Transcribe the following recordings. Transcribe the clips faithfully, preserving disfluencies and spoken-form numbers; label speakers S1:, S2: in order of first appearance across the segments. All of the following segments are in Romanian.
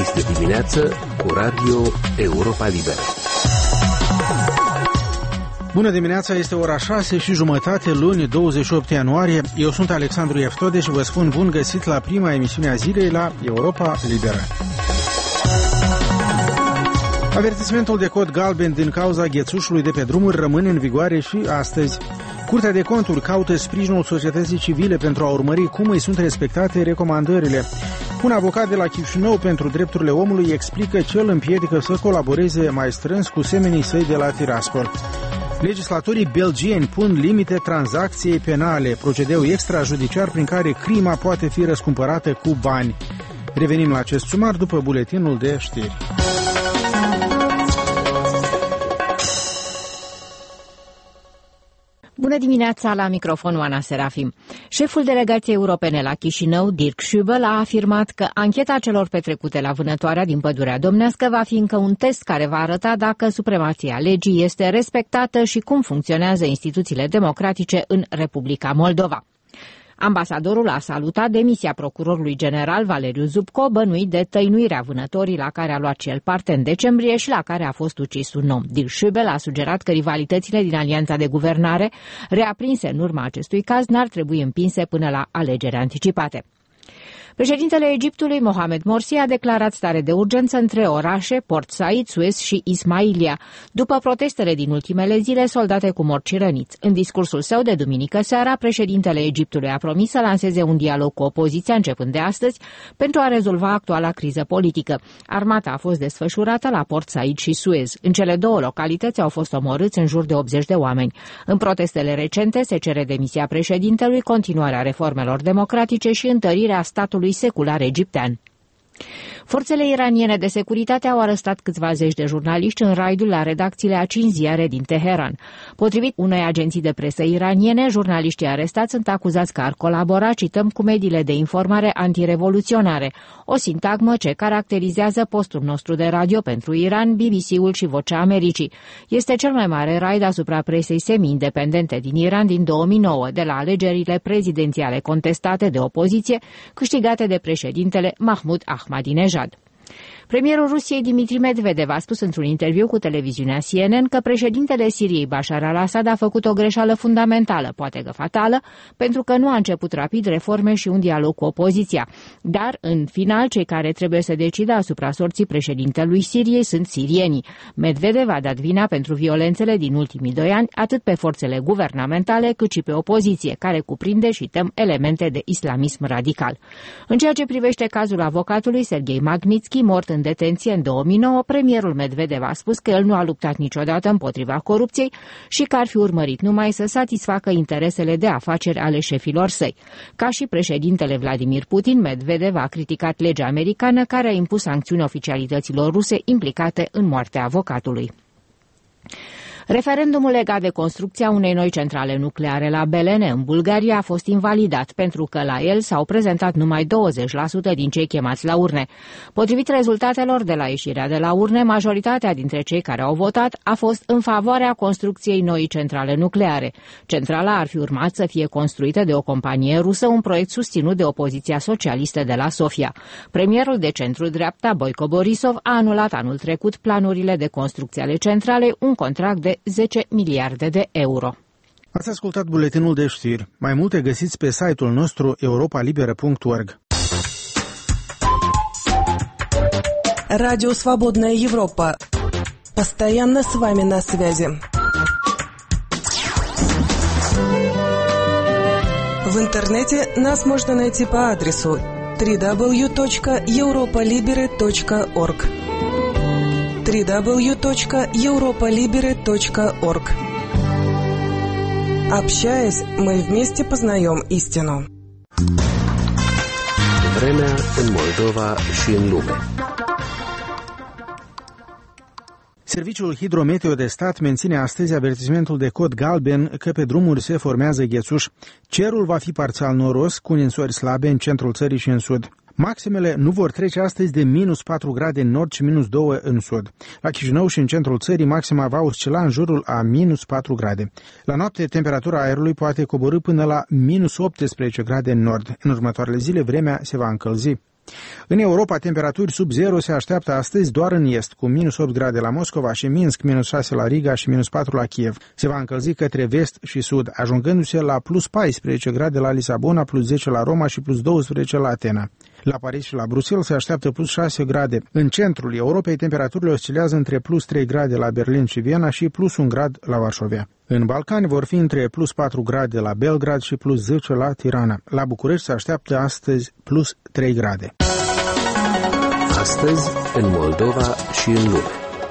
S1: Este dimineață cu Radio Europa Liberă.
S2: Bună dimineața, este ora șase și jumătate, luni, douăzeci și opt ianuarie. Eu sunt Alexandru Ieftode și vă spun bun găsit la prima emisiune a zilei la Europa Liberă. Avertismentul de cod galben din cauza ghețușului de pe drumuri rămâne în vigoare și astăzi. Curtea de Conturi caută sprijinul societății civile pentru a urmări cum îi sunt respectate recomandările. Un avocat de la Chișinău pentru drepturile omului explică ce îl împiedică să colaboreze mai strâns cu semenii săi de la Tiraspol. Legislatorii belgieni pun limite tranzacției penale, procedeu extrajudiciar prin care crima poate fi răscumpărată cu bani. Revenim la acest sumar după buletinul de știri.
S3: Bună dimineața, la microfon Oana Serafim. Șeful delegației europene la Chișinău, Dirk Schübel, a afirmat că ancheta celor petrecute la vânătoarea din Pădurea Domnească va fi încă un test care va arăta dacă supremația legii este respectată și cum funcționează instituțiile democratice în Republica Moldova. Ambasadorul a salutat demisia procurorului general Valeriu Zubco, bănuit de tăinuirea vânătorii la care a luat și el parte în decembrie și la care a fost ucis un om. Dirk Schübel a sugerat că rivalitățile din alianța de guvernare, reaprinse în urma acestui caz, n-ar trebui împinse până la alegeri anticipate. Președintele Egiptului, Mohamed Morsi, a declarat stare de urgență între orașe, Port Said, Suez și Ismailia, după protestele din ultimele zile soldate cu morți și răniți. În discursul său de duminică seara, președintele Egiptului a promis să lanseze un dialog cu opoziția începând de astăzi pentru a rezolva actuala criză politică. Armata a fost desfășurată la Port Said și Suez. În cele două localități au fost omorâți în jur de optzeci de oameni. În protestele recente se cere demisia președintelui, continuarea reformelor democratice și întărirea statului secular egiptean. Forțele iraniene de securitate au arestat câțiva zeci de jurnaliști în raidul la redacțiile a cinci ziare din Teheran. Potrivit unei agenții de presă iraniene, jurnaliștii arestați sunt acuzați că ar colabora, cităm, cu mediile de informare antirevoluționare, o sintagmă ce caracterizează postul nostru de radio pentru Iran, B B C-ul și Vocea Americii. Este cel mai mare raid asupra presei semi-independente din Iran din două mii nouă, de la alegerile prezidențiale contestate de opoziție, câștigate de președintele Mahmoud Ahmadinejad. Premierul Rusiei Dmitri Medvedev a spus într-un interviu cu televiziunea C N N că președintele Siriei Bashar al-Assad a făcut o greșeală fundamentală, poate că fatală, pentru că nu a început rapid reforme și un dialog cu opoziția. Dar, în final, cei care trebuie să decidă asupra sorții președintelui Siriei sunt sirienii. Medvedev a dat vina pentru violențele din ultimii doi ani, atât pe forțele guvernamentale, cât și pe opoziție, care cuprinde și tem elemente de islamism radical. În ceea ce privește cazul avocatului Serghei Magnitsky, mort în detenție în două mii nouă, premierul Medvedev a spus că el nu a luptat niciodată împotriva corupției și că ar fi urmărit numai să satisfacă interesele de afaceri ale șefilor săi. Ca și președintele Vladimir Putin, Medvedev a criticat legea americană care a impus sancțiuni oficialităților ruse implicate în moartea avocatului. Referendumul legat de construcția unei noi centrale nucleare la Belene, în Bulgaria, a fost invalidat pentru că la el s-au prezentat numai douăzeci la sută din cei chemați la urne. Potrivit rezultatelor de la ieșirea de la urne, majoritatea dintre cei care au votat a fost în favoarea construcției noii centrale nucleare. Centrala ar fi urmat să fie construită de o companie rusă, un proiect susținut de opoziția socialistă de la Sofia. Premierul de centru-dreapta, Boico Borisov, a anulat anul trecut planurile de construcție ale centralei, un contract de zece miliarde de euro.
S2: Ați ascultat buletinul de știri. Mai multe găsiți pe site-ul nostru europa liberă punct org.
S4: Радио «Свободная Европа». Постоянно с вами на связи. В интернете нас можно найти по адресу дабл ю дабл ю дабл ю точка европа либере точка орг. дабл ю дабл ю дабл ю точка европа либере точка орг. Общаясь, мы вместе познаем истину.
S1: Vremea în Moldova și în lume.
S2: Serviciul Hidrometeo de Stat menține astăzi avertismentul de cod galben că pe drumuri se formează ghețuș. Cerul va fi parțial noros, cu ninsori slabe în centrul țării și în sud. Maximele nu vor trece astăzi de minus patru grade în nord și minus doi în sud. La Chișinău și în centrul țării, maxima va oscila în jurul a minus patru grade. La noapte, temperatura aerului poate coborî până la minus optsprezece grade în nord. În următoarele zile, vremea se va încălzi. În Europa, temperaturi sub zero se așteaptă astăzi doar în est, cu minus opt grade la Moscova și Minsk, minus șase la Riga și minus patru la Kiev. Se va încălzi către vest și sud, ajungându-se la plus paisprezece grade la Lisabona, plus zece la Roma și plus doisprezece la Atena. La Paris și la Bruxelles se așteaptă plus șase grade. În centrul Europei, temperaturile oscilează între plus trei grade la Berlin și Viena și plus un grad la Varșovia. În Balcani vor fi între plus patru grade la Belgrad și plus zece la Tirana. La București se așteaptă astăzi plus trei grade.
S1: Astăzi, în Moldova și în lume.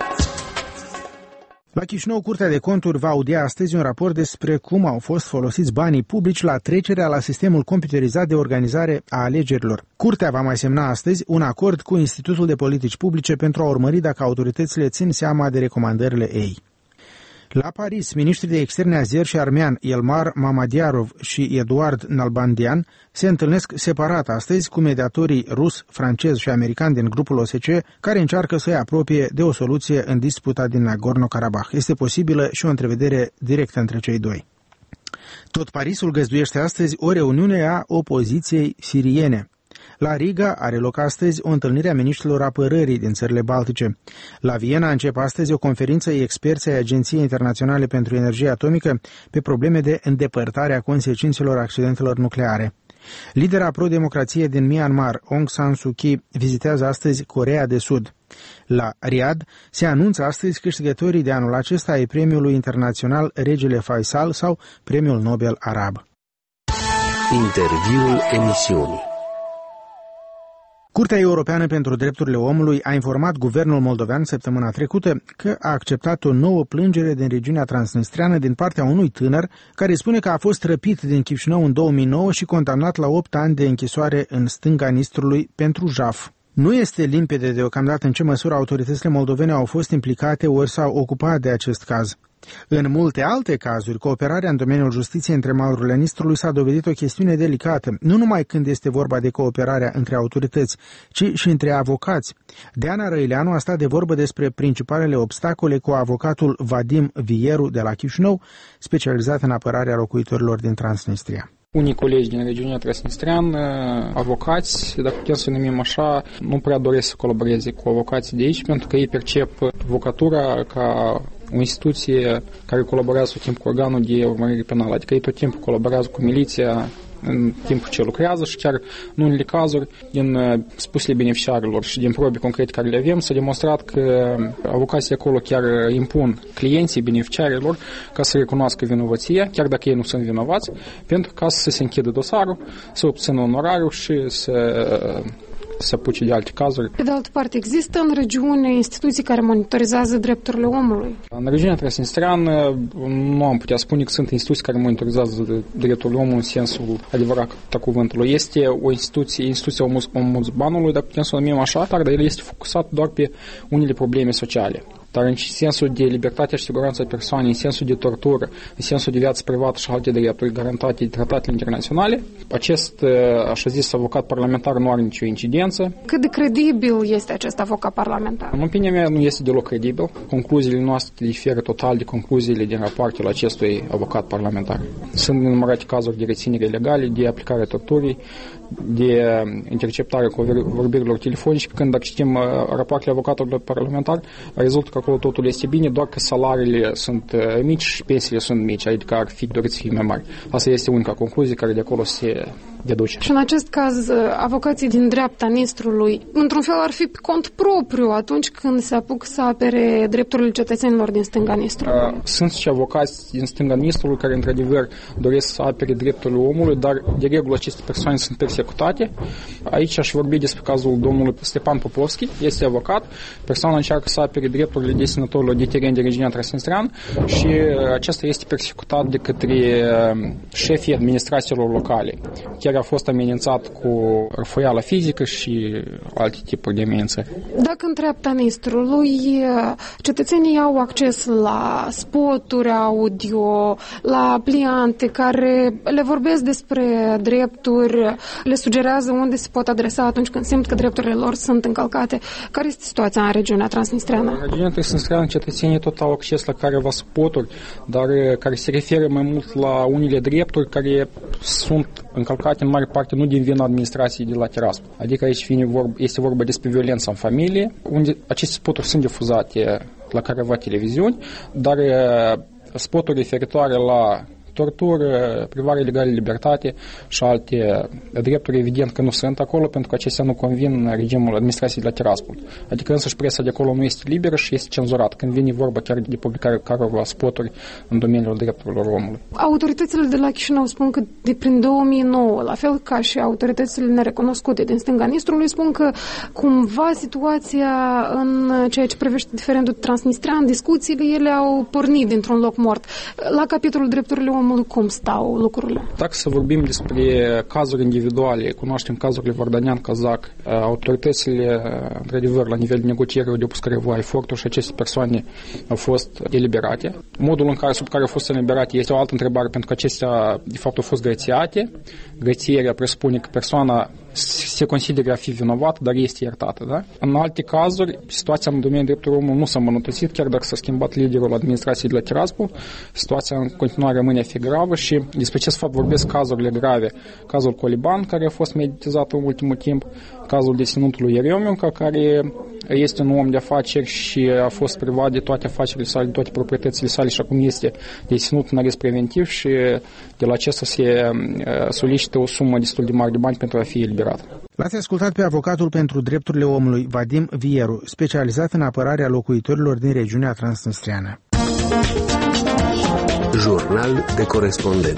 S2: La Chișinău, Curtea de Conturi va audia astăzi un raport despre cum au fost folosiți banii publici la trecerea la sistemul computerizat de organizare a alegerilor. Curtea va mai semna astăzi un acord cu Institutul de Politici Publice pentru a urmări dacă autoritățile țin seama de recomandările ei. La Paris, miniștrii de externe azer și armean Elmar Mamadiarov și Eduard Nalbandian se întâlnesc separat astăzi cu mediatorii rus, francez și american din grupul O S C E, care încearcă să-i apropie de o soluție în disputa din Nagorno-Karabakh. Este posibilă și o întrevedere directă între cei doi. Tot Parisul găzduiește astăzi o reuniune a opoziției siriene. La Riga are loc astăzi o întâlnire a miniștrilor apărării din țările Baltice. La Viena începe astăzi o conferință experți ai Agenției Internaționale pentru Energie Atomică pe probleme de îndepărtare a consecințelor accidentelor nucleare. Lidera pro-democrație din Myanmar, Aung San Suu Kyi, vizitează astăzi Coreea de Sud. La Riyadh se anunță astăzi câștigătorii de anul acesta ai premiului internațional Regele Faisal sau Premiul Nobel Arab.
S1: Interviul emisiunii.
S2: Curtea Europeană pentru Drepturile Omului a informat guvernul moldovean săptămâna trecută că a acceptat o nouă plângere din regiunea transnistreană din partea unui tânăr care spune că a fost răpit din Chișinău în două mii nouă și condamnat la opt ani de închisoare în stânga Nistrului pentru jaf. Nu este limpede deocamdată în ce măsură autoritățile moldovene au fost implicate ori s-au ocupat de acest caz. În multe alte cazuri, cooperarea în domeniul justiției între malurile Nistrului s-a dovedit o chestiune delicată, nu numai când este vorba de cooperarea între autorități, ci și între avocați. Deana Răileanu a stat de vorbă despre principalele obstacole cu avocatul Vadim Vieru de la Chișinău, specializat în apărarea locuitorilor din Transnistria.
S5: Unii colegi din regiunea Transnistrean, avocați, dacă putem să numim așa, nu prea doresc să colaboreze cu avocații de aici, pentru că ei percep avocatura ca o instituție care colaborează tot timpul cu organul de urmărire penală, adică ei tot timpul colaborează cu miliția în timpul ce lucrează și chiar în unele cazuri, din spusele beneficiarilor și din probe concrete care le avem, s-a demonstrat că avocații acolo chiar impun clienții beneficiarilor ca să recunoască vinovăția, chiar dacă ei nu sunt vinovați, pentru ca să se închidă dosarul, să obțină onorariu și să se apuce de alte cazuri.
S6: Pe de altă parte, există în regiune instituții care monitorizează drepturile omului?
S5: În regiunea transnistreană nu am putea spune că sunt instituții care monitorizează drepturile omului în sensul adevărat a cuvântului. Este o instituție, instituția ombudsmanului, dacă putem să o numim așa, dar el este focusat doar pe unele probleme sociale. Dar în sensul de libertate și siguranță a persoanei, în sensul de tortură, în sensul de viață privată și alte drepturi garantate de tratatele internaționale, acest, așa zis, avocat parlamentar nu are nicio incidență.
S6: Cât de credibil este acest avocat parlamentar?
S5: În opinia mea, nu este deloc credibil. Concluziile noastre diferă total de concluziile din raportul acestui avocat parlamentar. Sunt numărate cazuri de reținere ilegale, de aplicare torturii, de interceptare cu vorbirilor telefonice. Când dacă citim rapoartele avocatului parlamentar, rezultă că acolo totul este bine, doar că salariile sunt mici și pensiile sunt mici, adică ar fi dorit să fie mai mari. Asta este unica concluzie care de acolo se deduce.
S6: Și în acest caz, avocații din dreapta Nistrului, într-un fel, ar fi pe cont propriu atunci când se apuc să apere drepturile cetățenilor din stânga Nistrului.
S5: Sunt și avocați din stânga Nistrului care, într-adevăr, doresc să apere drepturile omului, dar, de regulă, aceste persoane sunt persecutate. Aici aș vorbi despre cazul domnului Stepan Popovski, este avocat, persoana încearcă să apere drepturile deținătorilor de teren de regiunea Transnistrean și acesta este persecutat de către șefii administrațiilor locale. Chiar a fost amenințat cu răfoială fizică și alte tipuri de amenințări.
S6: Dacă în treapta Nistrului cetățenii au acces la spoturi audio, la pliante care le vorbesc despre drepturi, le sugerează unde se pot adresa atunci când simt că drepturile lor sunt încălcate, care este situația în regiunea Transnistreană?
S5: În regiunea Transnistreană cetățenii tot au acces la careva spoturi, dar care se referă mai mult la unele drepturi care sunt încălcate în mare parte nu din vina administrației de la Tiraspol. Adică aici vine vorba, este vorba despre violență în familie, unde aceste spoturi sunt difuzate la careva televiziuni, dar spoturi referitoare la tortură, privare ilegală de libertate și alte drepturi, evident că nu sunt acolo, pentru că acestea nu convin regimul administrației de la Tiraspol. Adică însăși presa de acolo nu este liberă și este cenzurat, când vine vorba chiar de publicarea careva spoturi în domeniul drepturilor omului.
S6: Autoritățile de la Chișinău spun că de prin două mii nouă, la fel ca și autoritățile nerecunoscute din stânga Nistrului, spun că cumva situația în ceea ce privește diferendul transnistrean, discuțiile, ele au pornit dintr-un loc mort. La capitolul drepturile omului, cum stau lucrurile?
S5: Dacă să vorbim despre cazuri individuale, cunoaștem cazurile Vardanyan, Cazac, autoritățile, într-adevăr, la nivel de negociere au depus careva eforturi și aceste persoane au fost eliberate. Modul în care, sub care au fost eliberate este o altă întrebare, pentru că acestea, de fapt, au fost grățiate. Grățierea presupune că persoana se consideră a fi vinovată, dar este iertată. Da? În alte cazuri, situația în domeniul drepturilor omului nu s-a îmbunătățit, chiar dacă s-a schimbat liderul administrației de la Tiraspol, situația în continuare rămâne a fi gravă și despre ce fapt vorbesc cazurile grave. Cazul Coliban, care a fost meditizat în ultimul timp, cazul deținutului Ieremionca, care este un om de afaceri și a fost privat de toate afacerile sale, de toate proprietățile sale și acum este deținut în arest preventiv și de la acesta se solicită o sumă destul de mare de bani pentru a fi eliberat.
S2: L-ați ascultat pe avocatul pentru drepturile omului Vadim Vieru, specializat în apărarea locuitorilor din regiunea transnistreană.
S1: Jurnal de corespondent.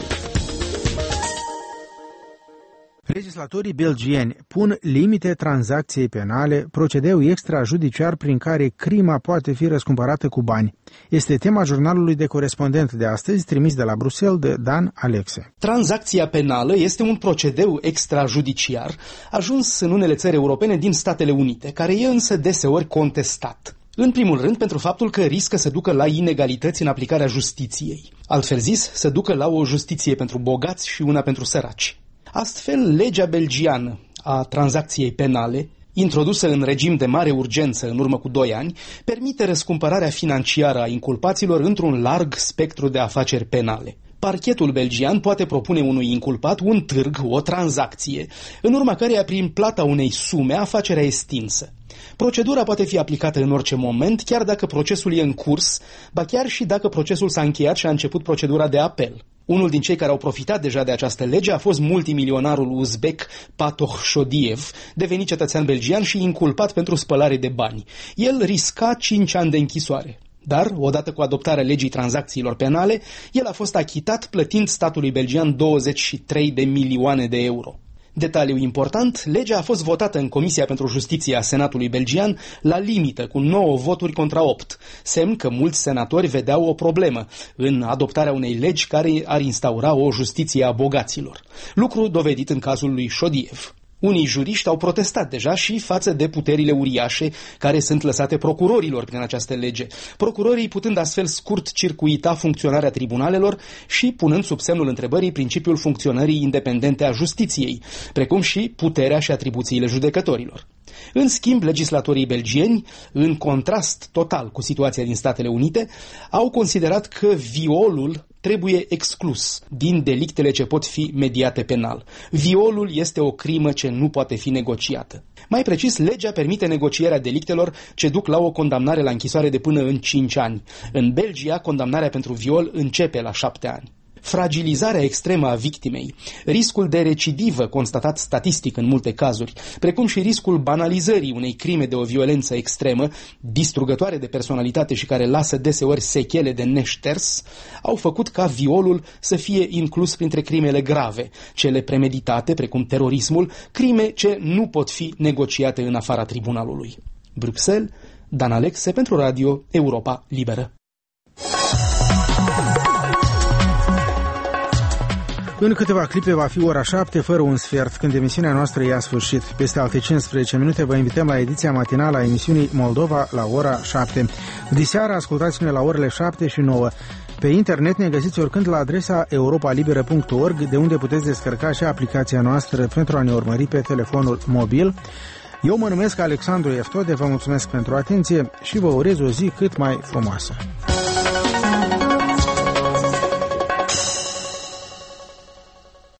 S2: Legislatorii belgieni pun limite tranzacției penale, procedeu extrajudiciar prin care crima poate fi răscumpărată cu bani. Este tema jurnalului de corespondent de astăzi, trimis de la Bruxelles de Dan Alexe.
S7: Tranzacția penală este un procedeu extrajudiciar ajuns în unele țări europene din Statele Unite, care e însă deseori contestat. În primul rând, pentru faptul că riscă să ducă la inegalități în aplicarea justiției. Altfel zis, să ducă la o justiție pentru bogați și una pentru săraci. Astfel, legea belgiană a tranzacției penale, introdusă în regim de mare urgență în urmă cu doi ani, permite răscumpărarea financiară a inculpaților într-un larg spectru de afaceri penale. Parchetul belgian poate propune unui inculpat un târg, o tranzacție, în urma căreia, prin plata unei sume, afacerea e stinsă. Procedura poate fi aplicată în orice moment, chiar dacă procesul e în curs, ba chiar și dacă procesul s-a încheiat și a început procedura de apel. Unul din cei care au profitat deja de această lege a fost multimilionarul uzbek Patoh Shodiev, devenit cetățean belgian și inculpat pentru spălare de bani. El risca cinci ani de închisoare. Dar, odată cu adoptarea legii tranzacțiilor penale, el a fost achitat plătind statului belgian douăzeci și trei de milioane de euro. Detaliu important, legea a fost votată în Comisia pentru Justiție a Senatului belgian la limită, cu nouă voturi contra opt, semn că mulți senatori vedeau o problemă în adoptarea unei legi care ar instaura o justiție a bogaților. Lucru dovedit în cazul lui Shodiev. Unii juriști au protestat deja și față de puterile uriașe care sunt lăsate procurorilor prin această lege, procurorii putând astfel scurt circuita funcționarea tribunalelor și punând sub semnul întrebării principiul funcționării independente a justiției, precum și puterea și atribuțiile judecătorilor. În schimb, legislatorii belgieni, în contrast total cu situația din Statele Unite, au considerat că violul trebuie exclus din delictele ce pot fi mediate penal. Violul este o crimă ce nu poate fi negociată. Mai precis, legea permite negocierea delictelor ce duc la o condamnare la închisoare de până în cinci ani. În Belgia, condamnarea pentru viol începe la șapte ani. Fragilizarea extremă a victimei, riscul de recidivă constatat statistic în multe cazuri, precum și riscul banalizării unei crime de o violență extremă, distrugătoare de personalitate și care lasă deseori sechele de neșters, au făcut ca violul să fie inclus printre crimele grave, cele premeditate, precum terorismul, crime ce nu pot fi negociate în afara tribunalului. Bruxelles, Dan Alexe pentru Radio Europa Liberă.
S2: În câteva clipe va fi ora șapte fără un sfert, când emisiunea noastră ia sfârșit. Peste alte cincisprezece minute vă invităm la ediția matinală a emisiunii Moldova la ora șapte. Diseară ascultați-ne la orele șapte și nouă. Pe internet ne găsiți oricând la adresa europa liberă punct org, de unde puteți descărca și aplicația noastră pentru a ne urmări pe telefonul mobil. Eu mă numesc Alexandru Eftode, vă mulțumesc pentru atenție și vă urez o zi cât mai frumoasă.